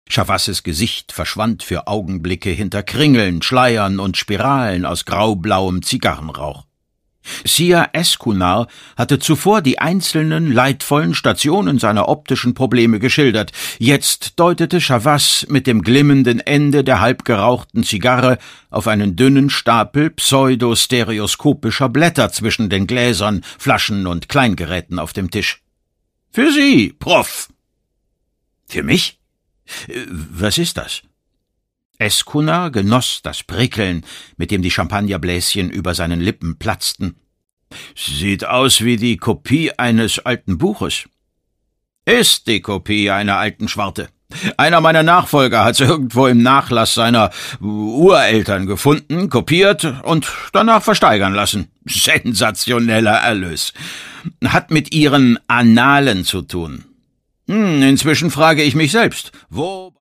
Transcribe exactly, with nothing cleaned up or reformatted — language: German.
Chavasses Gesicht verschwand für Augenblicke hinter Kringeln, Schleiern und Spiralen aus graublauem Zigarrenrauch. Siya Eskunar hatte zuvor die einzelnen leidvollen Stationen seiner optischen Probleme geschildert. Jetzt deutete Chavas mit dem glimmenden Ende der halbgerauchten Zigarre auf einen dünnen Stapel pseudostereoskopischer Blätter zwischen den Gläsern, Flaschen und Kleingeräten auf dem Tisch. »Für Sie, Prof.« »Für mich? Was ist das?« Eskunar genoss das Prickeln, mit dem die Champagnerbläschen über seinen Lippen platzten. »Sieht aus wie die Kopie eines alten Buches.« »Ist die Kopie einer alten Schwarte. Einer meiner Nachfolger hat's irgendwo im Nachlass seiner Ureltern gefunden, kopiert und danach versteigern lassen. Sensationeller Erlös. Hat mit Ihren Annalen zu tun. Hm, inzwischen frage ich mich selbst, wo